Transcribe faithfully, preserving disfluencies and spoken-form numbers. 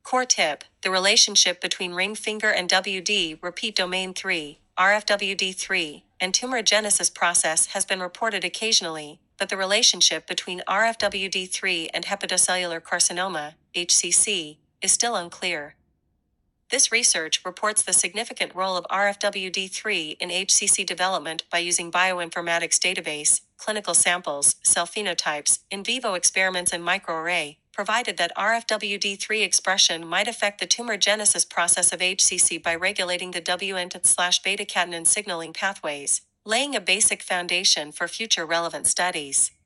Core tip: the relationship between ring finger and W D repeat domain three, R F W D three, and tumorigenesis process has been reported occasionally, but the relationship between R F W D three and hepatocellular carcinoma, H C C, is still unclear. This research reports the significant role of R F W D three in H C C development by using bioinformatics database, clinical samples, cell phenotypes, in vivo experiments and microarray, provided that R F W D three expression might affect the tumorigenesis process of H C C by regulating the W N T slash beta-catenin signaling pathways, laying a basic foundation for future relevant studies.